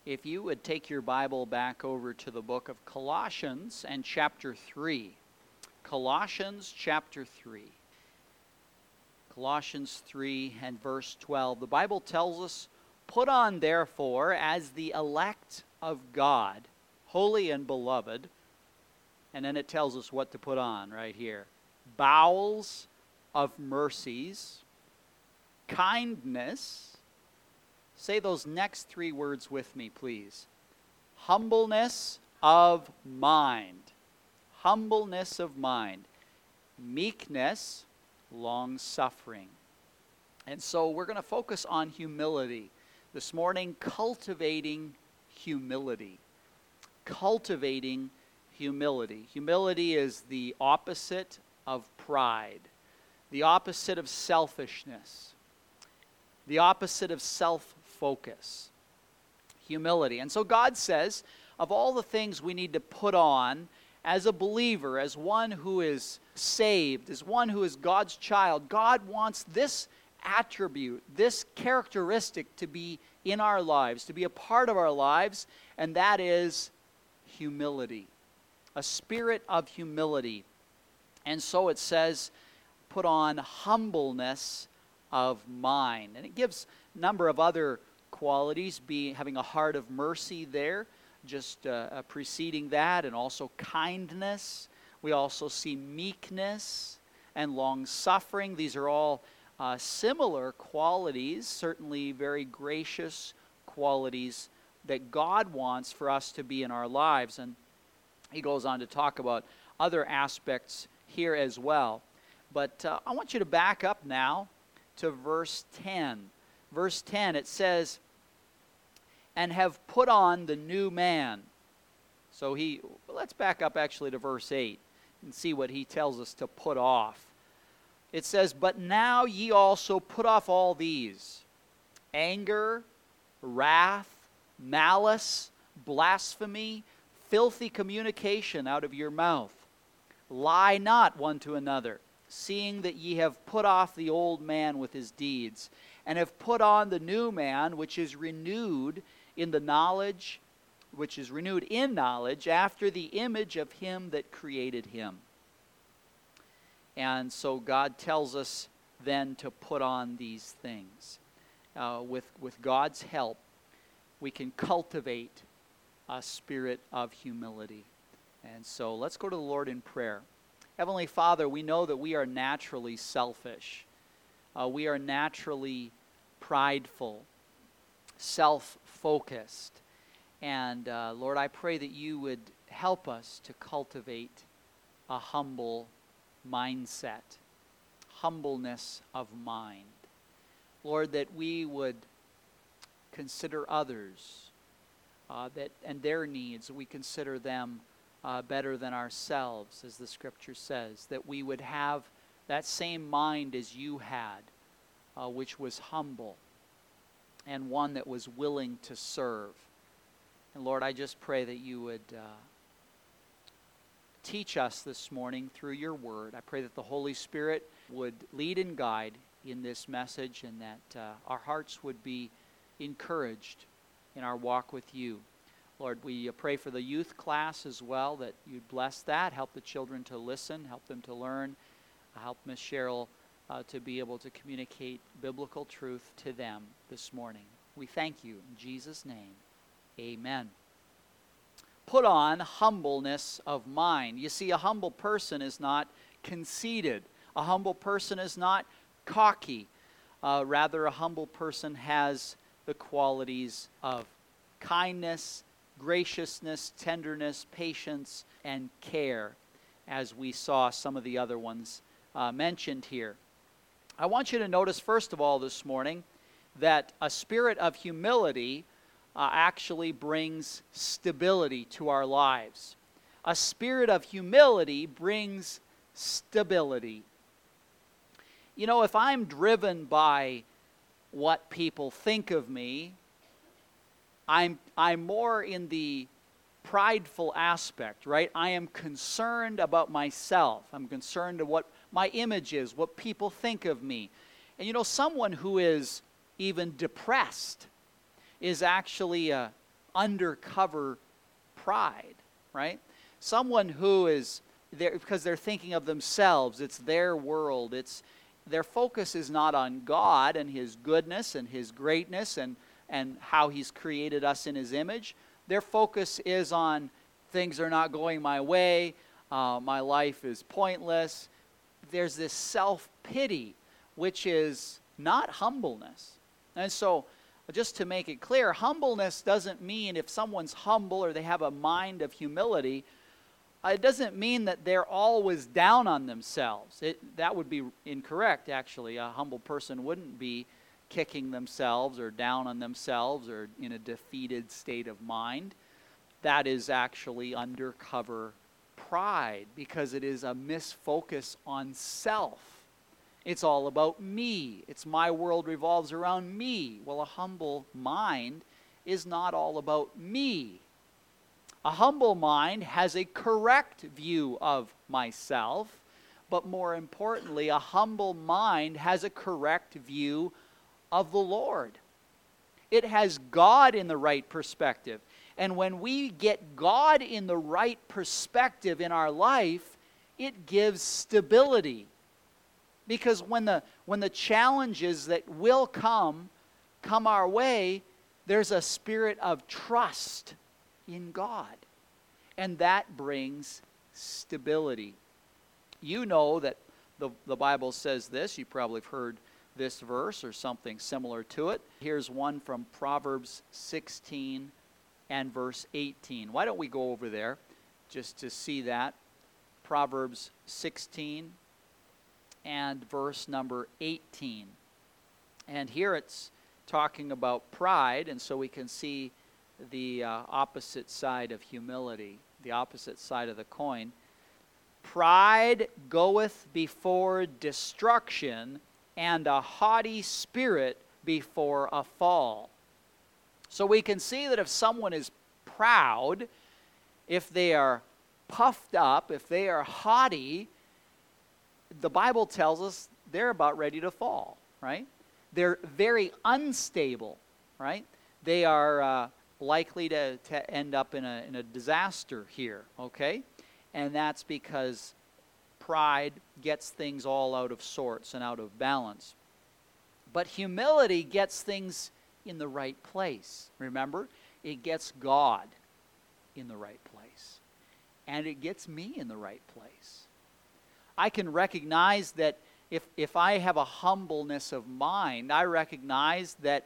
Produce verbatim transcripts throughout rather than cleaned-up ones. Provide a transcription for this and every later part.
if you would take your Bible back over to the book of Colossians and chapter three. Colossians chapter three. Colossians three and verse twelve. The Bible tells us, "Put on therefore as the elect of God, holy and beloved," and then it tells us what to put on right here. "Bowels of mercies, kindness," say those next three words with me, please. "Humbleness of mind." Humbleness of mind. "Meekness," long-suffering. And so we're going to focus on humility this morning, cultivating humility. Cultivating humility. Humility is the opposite of pride, the opposite of selfishness, the opposite of self-focus. Humility. And so God says, of all the things we need to put on as a believer, as one who is saved, as one who is God's child, God wants this attribute, this characteristic to be in our lives, to be a part of our lives, and that is humility. A spirit of humility. And so it says, put on humbleness of mind. And it gives a number of other qualities, be having a heart of mercy there, just uh, uh, preceding that, and also kindness. We also see meekness and long-suffering. These are all uh, similar qualities, certainly very gracious qualities that God wants for us to be in our lives. And he goes on to talk about other aspects here as well. But uh, I want you to back up now to verse ten. Verse ten, it says, "And have put on the new man." So he, let's back up actually to verse eight and see what he tells us to put off. It says, "But now ye also put off all these: anger, wrath, malice, blasphemy, filthy communication out of your mouth. Lie not one to another, seeing that ye have put off the old man with his deeds, and have put on the new man, which is renewed in the knowledge, which is renewed in knowledge after the image of him that created him." And so God tells us then to put on these things. Uh, with, with God's help, we can cultivate a spirit of humility. And so let's go to the Lord in prayer. Heavenly Father, we know that we are naturally selfish. Uh, we are naturally prideful, self-focused. And uh, Lord, I pray that you would help us to cultivate a humble mindset, humbleness of mind. Lord, that we would consider others uh, that and their needs, we consider them uh, better than ourselves, as the Scripture says, that we would have that same mind as you had, uh, which was humble and one that was willing to serve. And Lord, I just pray that you would uh, teach us this morning through your word. I pray that the Holy Spirit would lead and guide in this message, and that uh, our hearts would be encouraged in our walk with you. Lord, we uh, pray for the youth class as well, that you'd bless that, help the children to listen, help them to learn, uh, help Miss Cheryl uh, to be able to communicate biblical truth to them this morning. We thank you in Jesus' name. Amen. Put on humbleness of mind. You see, a humble person is not conceited. A humble person is not cocky. Uh, rather, a humble person has the qualities of kindness, graciousness, tenderness, patience, and care, as we saw some of the other ones uh, mentioned here. I want you to notice, first of all, this morning, that a spirit of humility uh, actually brings stability to our lives. A spirit of humility brings stability. You know, if I'm driven by what people think of me, I'm I'm more in the prideful aspect, right? I am concerned about myself. I'm concerned of what my image is, what people think of me. And you know, someone who is even depressed is actually uh, undercover pride, right? Someone who is there because they're thinking of themselves. It's their world. It's their focus is not on God and His goodness and His greatness and, and how He's created us in His image. Their focus is on things are not going my way. Uh, my life is pointless. There's this self-pity, which is not humbleness. And so, just to make it clear, humbleness doesn't mean if someone's humble or they have a mind of humility, uh, it doesn't mean that they're always down on themselves. It, that would be incorrect, actually. A humble person wouldn't be kicking themselves or down on themselves or in a defeated state of mind. That is actually undercover pride because it is a misfocus on self. It's all about me. It's my world revolves around me. Well, a humble mind is not all about me. A humble mind has a correct view of myself, but more importantly, a humble mind has a correct view of the Lord. It has God in the right perspective. And when we get God in the right perspective in our life, it gives stability. Because when the when the challenges that will come come our way, there's a spirit of trust in God. And that brings stability. You know that the, the Bible says this. You probably have heard this verse or something similar to it. Here's one from Proverbs sixteen and verse eighteen. Why don't we go over there just to see that? Proverbs sixteen and verse number eighteen. And here it's talking about pride, and so we can see the uh, opposite side of humility, the opposite side of the coin. Pride goeth before destruction, and a haughty spirit before a fall. So we can see that if someone is proud, if they are puffed up, if they are haughty, the Bible tells us they're about ready to fall, right? They're very unstable, right? They are uh, likely to, to end up in a, in a disaster here, okay? And that's because pride gets things all out of sorts and out of balance. But humility gets things in the right place. Remember? It gets God in the right place. And it gets me in the right place. I can recognize that if, if I have a humbleness of mind, I recognize that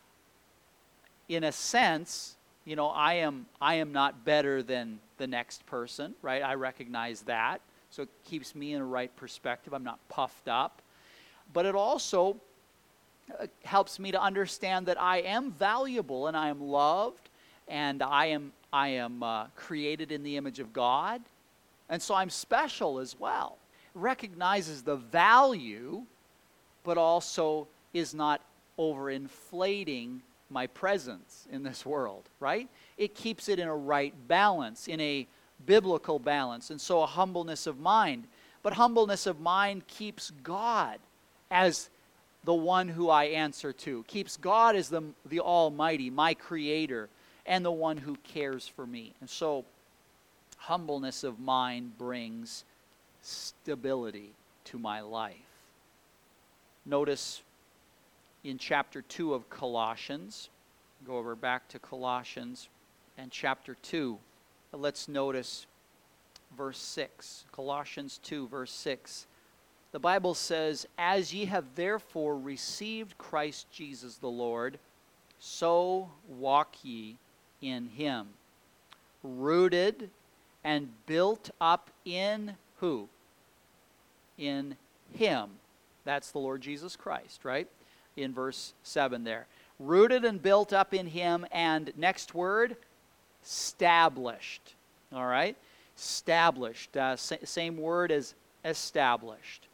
in a sense, you know, I am I am not better than the next person, right? I recognize that. So it keeps me in a right perspective. I'm not puffed up. But it also uh, helps me to understand that I am valuable and I am loved and I am I am uh, created in the image of God. And so I'm special as well. Recognizes the value, but also is not overinflating my presence in this world, right? It keeps it in a right balance, in a biblical balance, and so a humbleness of mind. But humbleness of mind keeps God as the one who I answer to, keeps God as the, the Almighty, my Creator, and the one who cares for me. And so humbleness of mind brings stability to my life. Notice in chapter two of Colossians, go over back to Colossians and chapter two. Let's notice verse six. Colossians two, verse six. The Bible says, "As ye have therefore received Christ Jesus the Lord, so walk ye in him, rooted and built up in" who? In him. That's the Lord Jesus Christ, right? In verse seven there. Rooted and built up in him, and next word, established. All right? Established. Uh, sa- same word as established.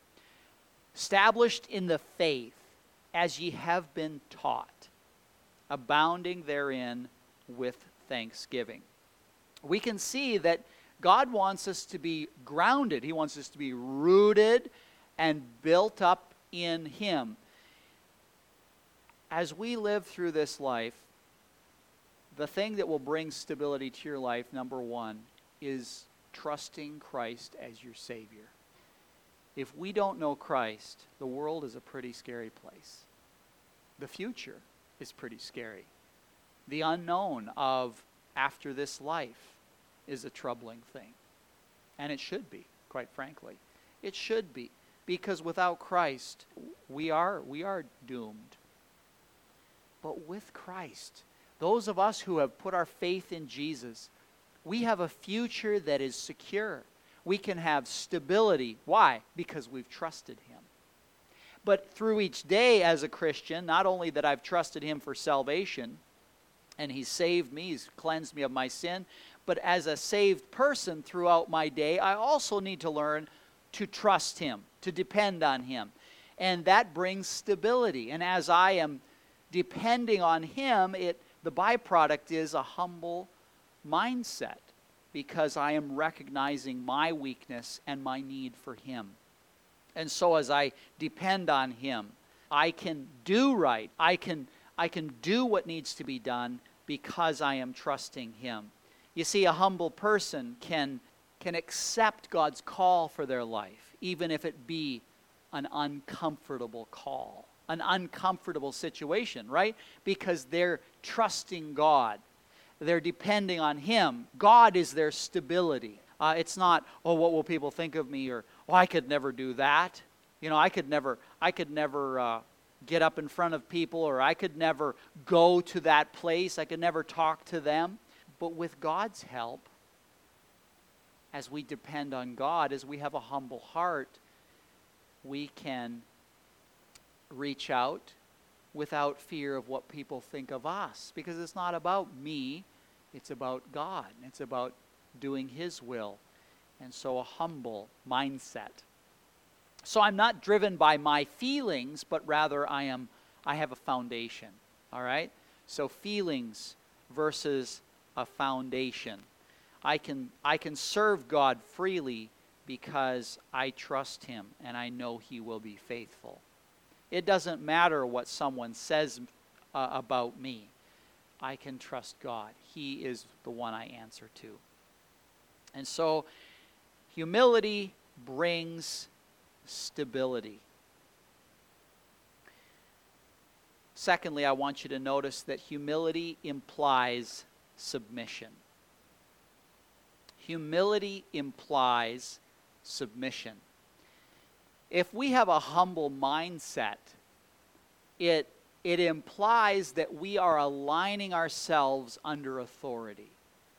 Established in the faith, as ye have been taught, abounding therein with thanksgiving. We can see that God wants us to be grounded. He wants us to be rooted and built up in him. As we live through this life, The thing that will bring stability to your life, number one, is trusting Christ as your Savior. If we don't know Christ, the world is a pretty scary place. The future is pretty scary. The unknown of after this life is a troubling thing. And it should be, quite frankly. It should be. Because without Christ, we are, we are doomed. But with Christ, those of us who have put our faith in Jesus, we have a future that is secure. We can have stability. Why? Because we've trusted Him. But through each day as a Christian, not only that I've trusted Him for salvation, and He's saved me, He's cleansed me of my sin, but as a saved person throughout my day, I also need to learn to trust Him, to depend on Him. And that brings stability. And as I am depending on Him, it the byproduct is a humble mindset, because I am recognizing my weakness and my need for Him. And so as I depend on Him, I can do right. I can, I can do what needs to be done because I am trusting Him. You see, a humble person can, can accept God's call for their life, even if it be an uncomfortable call, an uncomfortable situation, right? Because they're trusting God. They're depending on Him. God is their stability. Uh, it's not, oh, what will people think of me? Or, oh, I could never do that. You know, I could never, I could never uh, get up in front of people, or I could never go to that place. I could never talk to them. But with God's help, as we depend on God, as we have a humble heart, we can reach out without fear of what people think of us. Because it's not about me, it's about God. It's about doing His will. And so a humble mindset. So I'm not driven by my feelings, but rather I am I have a foundation. All right? So feelings versus a foundation. I can I can serve God freely because I trust Him and I know He will be faithful. It doesn't matter what someone says uh, about me. I can trust God. He is the one I answer to. And so humility brings stability. Secondly, I want you to notice that humility implies submission. Humility implies submission. If we have a humble mindset, it, it implies that we are aligning ourselves under authority.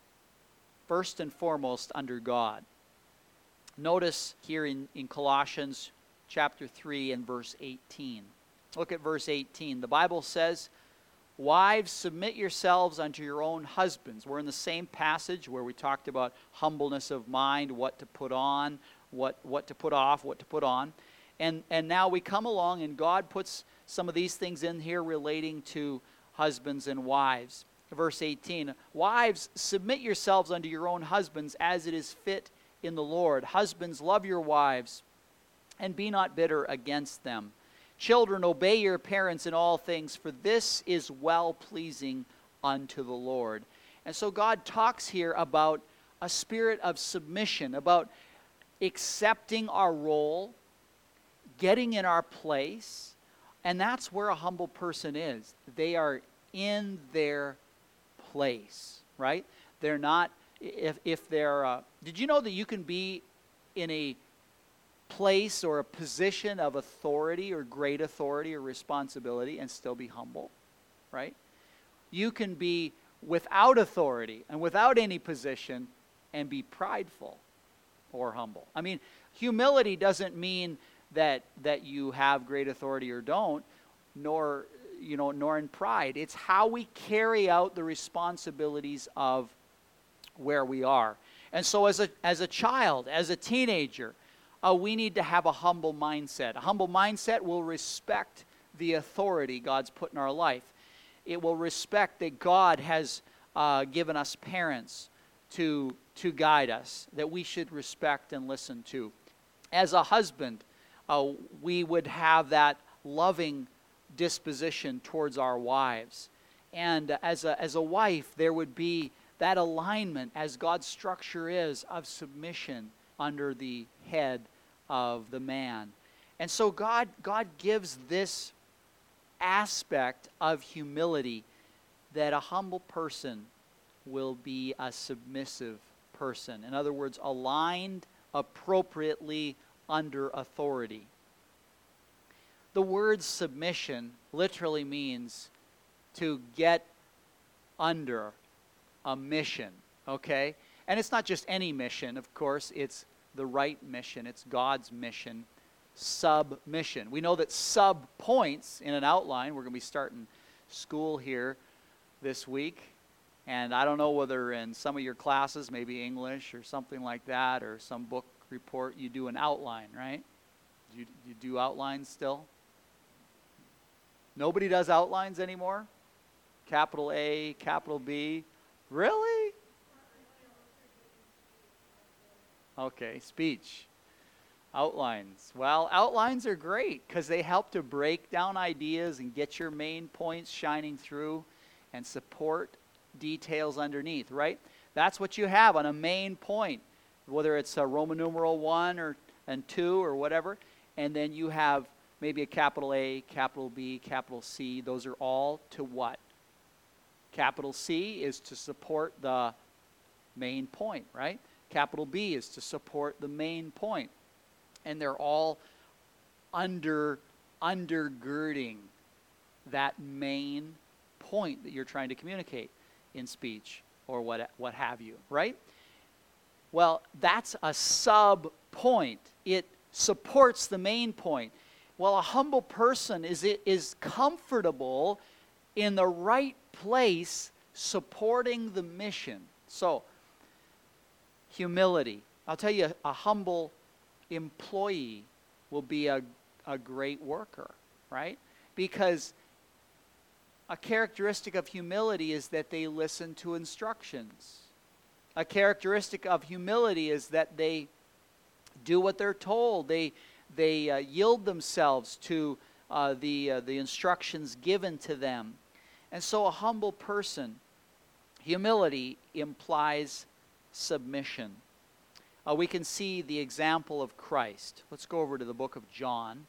First and foremost, under God. Notice here in, in Colossians chapter three and verse eighteen. Look at verse eighteen. The Bible says, "Wives, submit yourselves unto your own husbands." We're in the same passage where we talked about humbleness of mind, what to put on, what, what to put off, what to put on. And, and now we come along and God puts some of these things in here relating to husbands and wives. Verse eighteen, "Wives, submit yourselves unto your own husbands as it is fit in the Lord. Husbands, love your wives, and be not bitter against them. Children, obey your parents in all things, for this is well-pleasing unto the Lord." And so God talks here about a spirit of submission, about accepting our role, getting in our place, and that's where a humble person is. They are in their place, right? They're not, if, if they're, uh, did you know that you can be in a place or a position of authority or great authority or responsibility and still be humble, right? You can be without authority and without any position and be prideful or humble. I mean, humility doesn't mean that that you have great authority or don't, nor you know, nor in pride. It's how we carry out the responsibilities of where we are. And so as a as a child, as a teenager, uh, we need to have a humble mindset. A humble mindset will respect the authority God's put in our life. It will respect that God has uh, given us parents to to guide us, that we should respect and listen to. As a husband, uh, we would have that loving disposition towards our wives. And uh, as a, as a wife, there would be that alignment, as God's structure is, of submission under the head of the man. And so God, God gives this aspect of humility, that a humble person will be a submissive person. In other words, aligned appropriately under authority. The word submission literally means to get under a mission, okay? And it's not just any mission, of course. It's the right mission. It's God's mission, submission. We know that sub points in an outline. We're going to be starting school here this week. And I don't know whether in some of your classes, maybe English or something like that, or some book report, you do an outline, right? You, you do outlines still? Nobody does outlines anymore? Capital A, capital B. Really? Okay, speech. Outlines. Well, outlines are great because they help to break down ideas and get your main points shining through and support details underneath, right? That's what you have on a main point, whether it's a Roman numeral one or and two or whatever, and then you have maybe a capital A, capital B, capital C. Those are all to what? Capital C is to support the main point, right? Capital B is to support the main point. And they're all under undergirding that main point that you're trying to communicate in speech or what what have you, right? Well, that's a sub point. It supports the main point. Well, a humble person is is comfortable in the right place supporting the mission. So, humility. I'll tell you, a humble employee will be a, a great worker, right? Because a characteristic of humility is that they listen to instructions. A characteristic of humility is that they do what they're told. They they uh, yield themselves to uh, the uh, the instructions given to them. And so a humble person, humility implies submission. Uh, we can see the example of Christ. Let's go over to the book of John.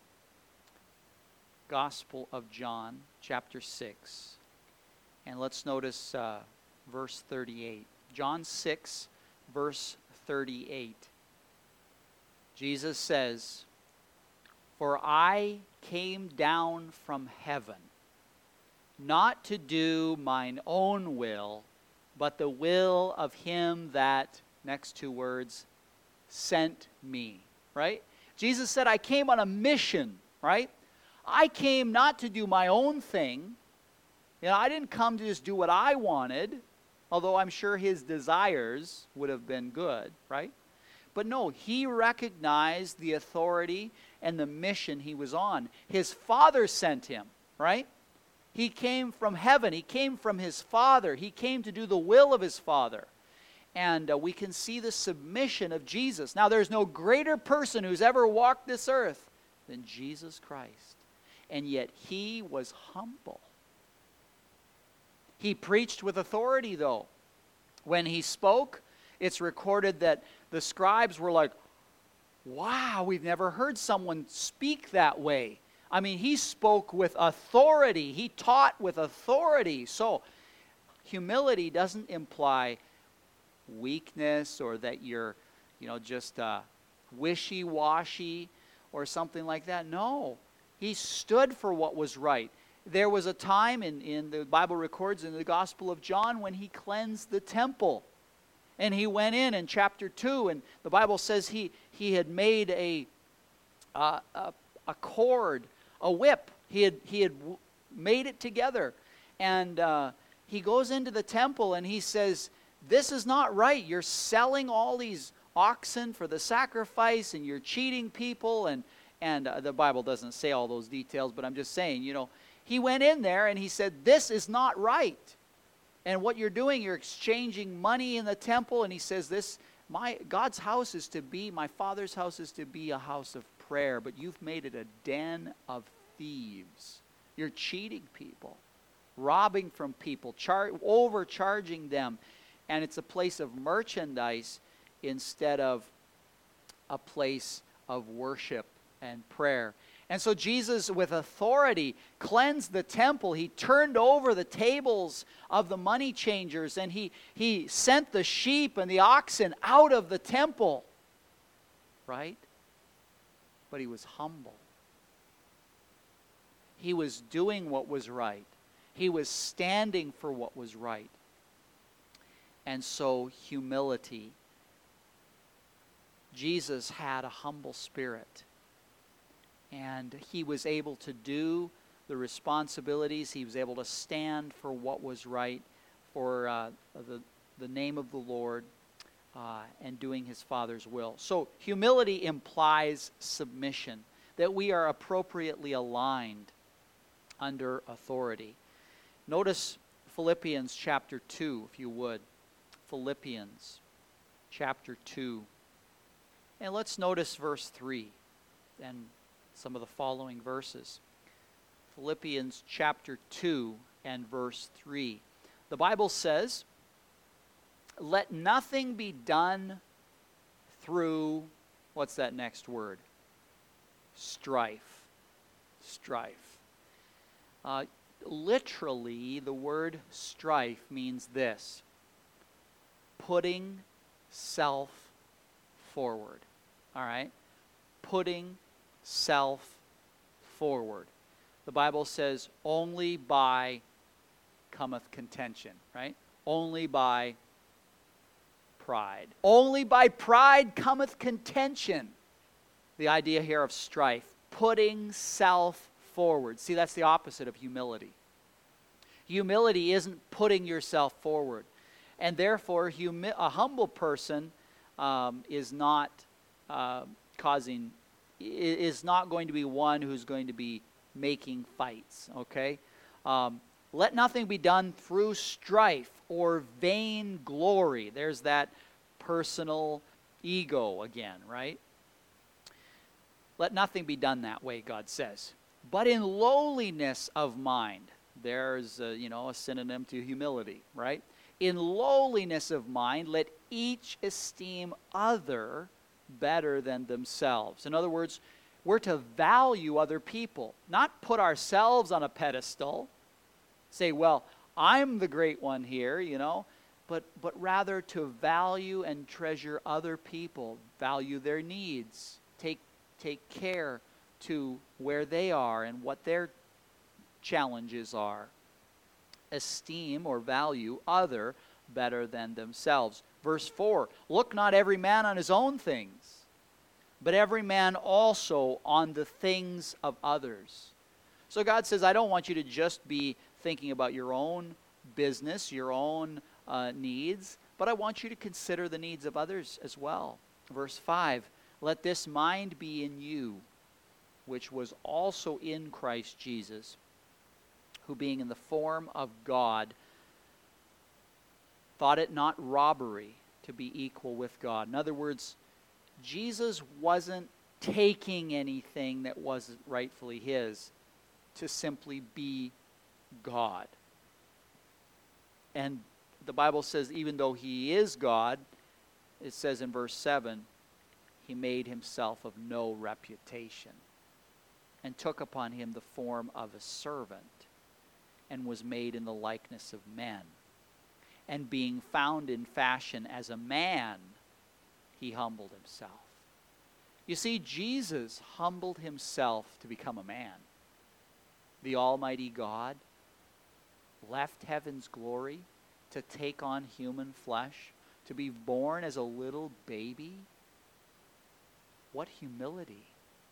Gospel of John, chapter six. And let's notice uh, verse thirty-eight. John six, verse thirty-eight. Jesus says, "For I came down from heaven, not to do mine own will, but the will of him that," next two words, "sent me." Right? Jesus said, I came on a mission, right? I came not to do my own thing. You know, I didn't come to just do what I wanted, although I'm sure his desires would have been good, right? But no, he recognized the authority and the mission he was on. His Father sent him, right? He came from heaven. He came from his Father. He came to do the will of his Father. And uh, we can see the submission of Jesus. Now, there's no greater person who's ever walked this earth than Jesus Christ. And yet he was humble. He preached with authority, though. When he spoke, it's recorded that the scribes were like, wow, we've never heard someone speak that way. I mean, he spoke with authority. He taught with authority. So, humility doesn't imply weakness or that you're, you know, just uh, wishy-washy or something like that. No. He stood for what was right. There was a time in, in the Bible records in the Gospel of John when he cleansed the temple. And he went in in chapter two, and the Bible says he, he had made a, uh, a, a cord, a whip. He had, he had w- made it together. And uh, he goes into the temple and he says, this is not right. You're selling all these oxen for the sacrifice and you're cheating people. And, and uh, the Bible doesn't say all those details, but I'm just saying, you know, he went in there and he said, this is not right. And what you're doing, you're exchanging money in the temple. And he says, this, my God's house is to be, my Father's house is to be a house of prayer, but you've made it a den of thieves. You're cheating people. robbing from people, char- overcharging them. And it's a place of merchandise instead of a place of worship and prayer. And so Jesus, with authority, cleansed the temple. He turned over the tables of the money changers, and he, he sent the sheep and the oxen out of the temple. Right? But he was humble. He was doing what was right. He was standing for what was right. And so humility. Jesus had a humble spirit. And he was able to do the responsibilities. He was able to stand for what was right, for uh, the, the name of the Lord, uh, and doing his Father's will. So humility implies submission, that we are appropriately aligned under authority. Notice Philippians chapter two, if you would. Philippians chapter two. And let's notice verse three and some of the following verses. Philippians chapter two and verse three. The Bible says, "Let nothing be done through," what's that next word? Strife. Strife. Uh, literally, the word strife means this: putting self forward. All right? Putting self forward. The Bible says, only by cometh contention, right? Only by pride. Only by pride cometh contention. The idea here of strife, putting self forward. See, that's the opposite of humility. Humility isn't putting yourself forward. And therefore, humi- a humble person um, is not uh, causing, is not going to be one who's going to be making fights, okay? Um, let nothing be done through strife or vain glory. There's that personal ego again, right? Let nothing be done that way, God says. But in lowliness of mind, there's a, you know, a synonym to humility, right? In lowliness of mind, let each esteem other better than themselves. In other words, we're to value other people, not put ourselves on a pedestal, say, well, I'm the great one here, you know, but, but rather to value and treasure other people, value their needs, take, take care to where they are and what their challenges are. Esteem or value other better than themselves. Verse four, look not every man on his own things, but every man also on the things of others. So God says, I don't want you to just be thinking about your own business, your own uh, needs, but I want you to consider the needs of others as well. Verse five, let this mind be in you, which was also in Christ Jesus, who being in the form of God, thought it not robbery to be equal with God. In other words, Jesus wasn't taking anything that wasn't rightfully his to simply be God. And the Bible says even though he is God, it says in verse seven, he made himself of no reputation and took upon him the form of a servant and was made in the likeness of men. And being found in fashion as a man, he humbled himself. You see, Jesus humbled himself to become a man. The Almighty God left heaven's glory to take on human flesh, to be born as a little baby. What humility.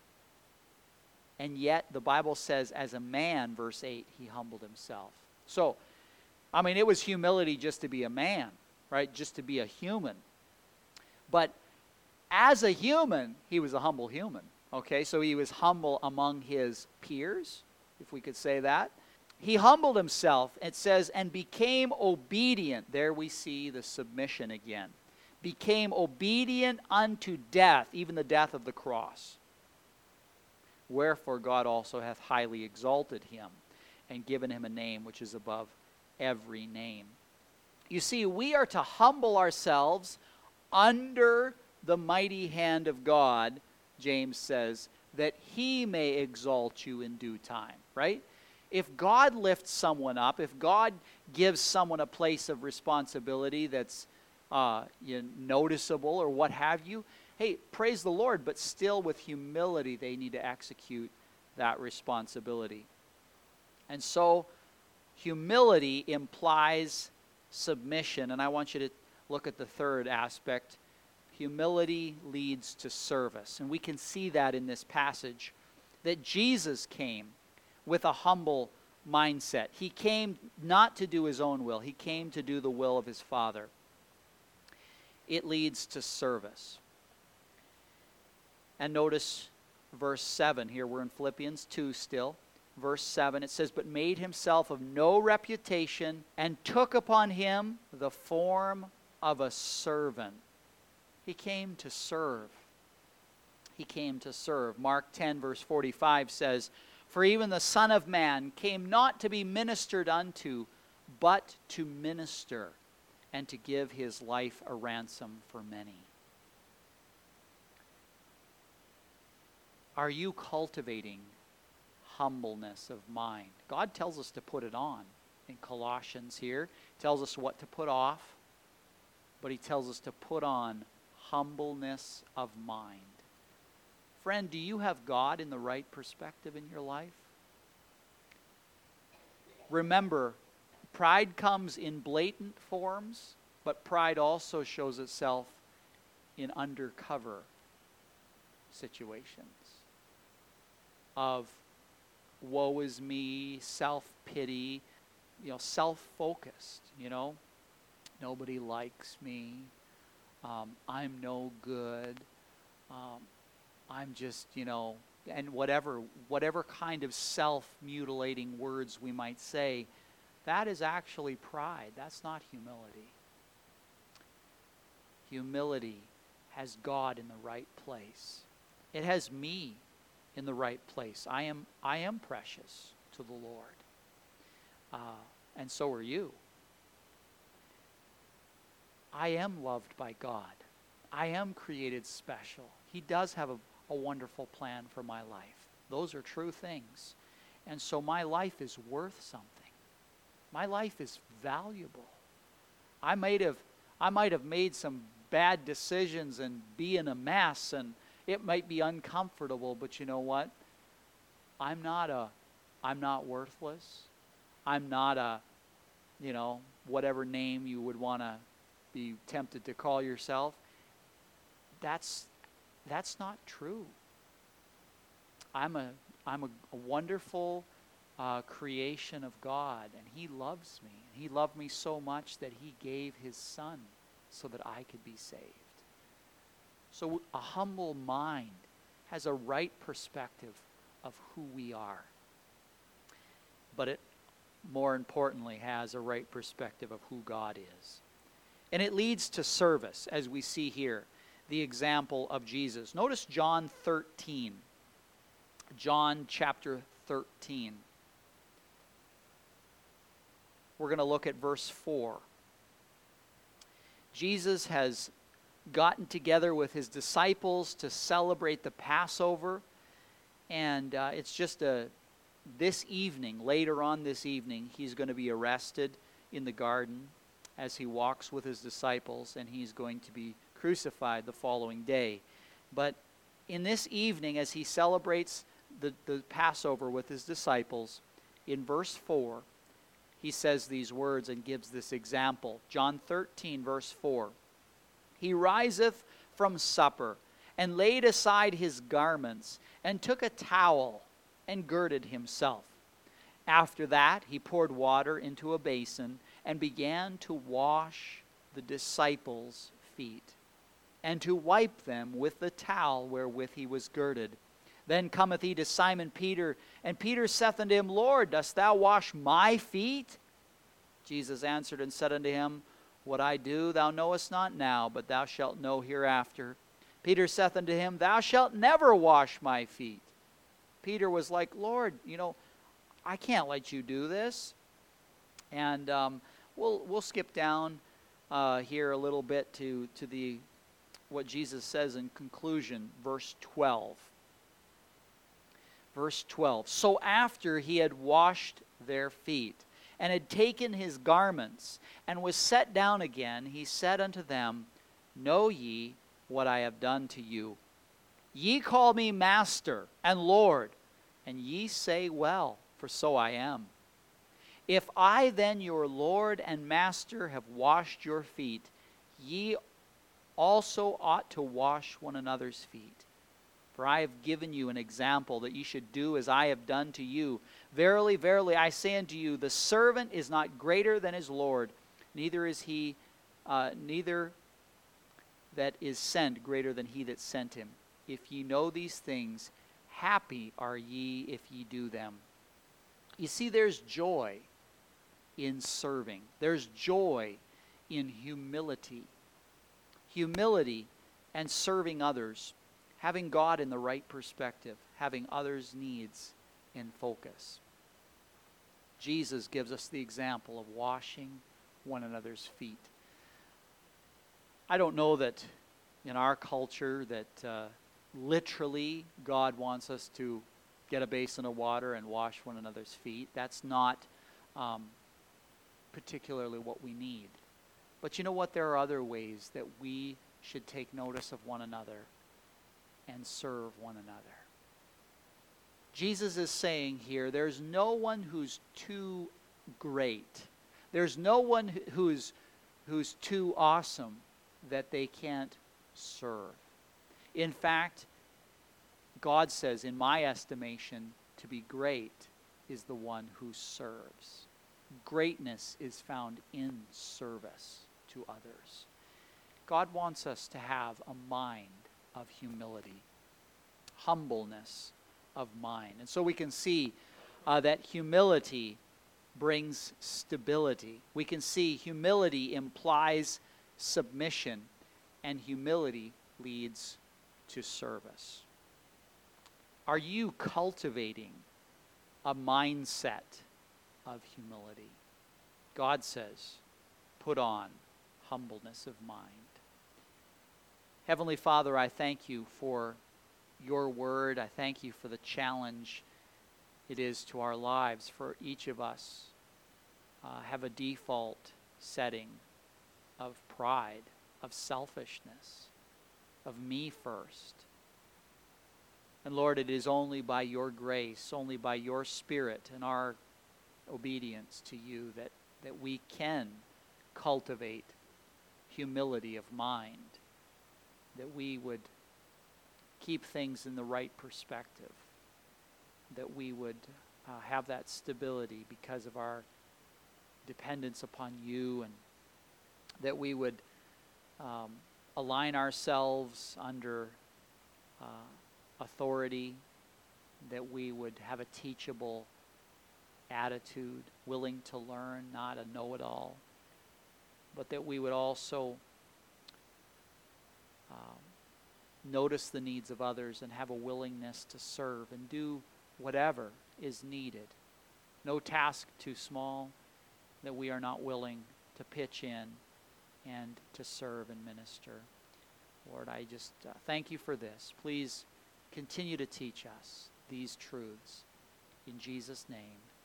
And yet, the Bible says, as a man, verse eight, he humbled himself. So, I mean, it was humility just to be a man, right? Just to be a human. But as a human, he was a humble human. Okay, so he was humble among his peers, if we could say that. He humbled himself, it says, and became obedient. There we see the submission again. Became obedient unto death, even the death of the cross. Wherefore God also hath highly exalted him, and given him a name which is above every name. You see, we are to humble ourselves under the mighty hand of God, James says, that he may exalt you in due time, right? If God lifts someone up, if God gives someone a place of responsibility that's uh, you know, noticeable or what have you, hey, praise the Lord, but still with humility they need to execute that responsibility. And so humility implies submission, and I want you to look at the third aspect. Humility leads to service, and we can see that in this passage, that Jesus came with a humble mindset. He came not to do his own will. He came to do the will of his Father. It leads to service. And notice verse seven here. We're in Philippians two still. Verse seven, it says, "But made himself of no reputation, and took upon him the form of a servant." He came to serve. He came to serve. Mark ten, verse forty-five says, "For even the Son of Man came not to be ministered unto, but to minister, and to give his life a ransom for many." Are you cultivating humbleness of mind? God tells us to put it on. In Colossians here, he tells us what to put off, but he tells us to put on humbleness of mind. Friend, do you have God in the right perspective in your life? Remember, pride comes in blatant forms, but pride also shows itself in undercover situations of woe is me, self-pity, you know, self-focused, you know. Nobody likes me. Um, I'm no good. Um, I'm just, you know, and whatever, whatever kind of self-mutilating words we might say, that is actually pride. That's not humility. Humility has God in the right place. It has me in the right place. I am, I am precious to the Lord. Uh, and so are you. I am loved by God. I am created special. He does have a, a wonderful plan for my life. Those are true things. And so my life is worth something. My life is valuable. I might have, I might have made some bad decisions and be in a mess, and it might be uncomfortable, but you know what? I'm not a, I'm not worthless. I'm not a, you know, whatever name you would want to be tempted to call yourself. That's, that's not true. I'm a, I'm a, a wonderful uh, creation of God, and he loves me. He loved me so much that he gave his Son so that I could be saved. So a humble mind has a right perspective of who we are. But it, more importantly, has a right perspective of who God is. And it leads to service, as we see here, the example of Jesus. Notice John thirteen. John chapter thirteen. We're going to look at verse four. Jesus has gotten together with his disciples to celebrate the Passover. And uh, it's just a, this evening, later on this evening, he's going to be arrested in the garden as he walks with his disciples, and he's going to be crucified the following day. But in this evening, as he celebrates the, the Passover with his disciples, in verse four, he says these words and gives this example. John thirteen, verse four. "He riseth from supper, and laid aside his garments, and took a towel, and girded himself. After that, he poured water into a basin, and began to wash the disciples' feet, and to wipe them with the towel wherewith he was girded. Then cometh he to Simon Peter, and Peter saith unto him, Lord, dost thou wash my feet? Jesus answered and said unto him, What I do thou knowest not now, but thou shalt know hereafter. Peter saith unto him, Thou shalt never wash my feet. Peter was like, Lord, you know, I can't let you do this. And um, we'll we'll skip down uh, here a little bit to to the what Jesus says in conclusion, verse twelve. Verse twelve. So after he had washed their feet, and had taken his garments, and was set down again, he said unto them, Know ye what I have done to you? Ye call me Master and Lord, and ye say well, for so I am. If I then, your Lord and Master, have washed your feet, ye also ought to wash one another's feet. For I have given you an example that ye should do as I have done to you. Verily, verily, I say unto you, the servant is not greater than his Lord, neither is he, uh, neither that is sent greater than he that sent him. If ye know these things, happy are ye if ye do them. You see, there's joy in serving. There's joy in humility. Humility and serving others, having God in the right perspective, having others' needs in focus. Jesus gives us the example of washing one another's feet. I don't know that in our culture that uh, literally God wants us to get a basin of water and wash one another's feet. That's not um, particularly what we need. But you know what? There are other ways that we should take notice of one another and serve one another. Jesus is saying here, there's no one who's too great. There's no one who's, who's too awesome that they can't serve. In fact, God says, in my estimation, to be great is the one who serves. Greatness is found in service to others. God wants us to have a mind of humility, humbleness of mind. And so we can see uh, that humility brings stability. We can see humility implies submission, and humility leads to service. Are you cultivating a mindset of humility? God says, put on humbleness of mind. Heavenly Father, I thank you for your word. I thank you for the challenge it is to our lives for each of us uh, have a default setting of pride, of selfishness, of me first. And Lord, it is only by your grace, only by your Spirit and our obedience to you that, that we can cultivate humility of mind, that we would keep things in the right perspective, that we would uh, have that stability because of our dependence upon you, and that we would um, align ourselves under uh, authority, that we would have a teachable attitude, willing to learn, not a know-it-all, but that we would also um, notice the needs of others and have a willingness to serve and do whatever is needed. No task too small that we are not willing to pitch in and to serve and minister. Lord, I just uh, thank you for this. Please continue to teach us these truths. In Jesus' name.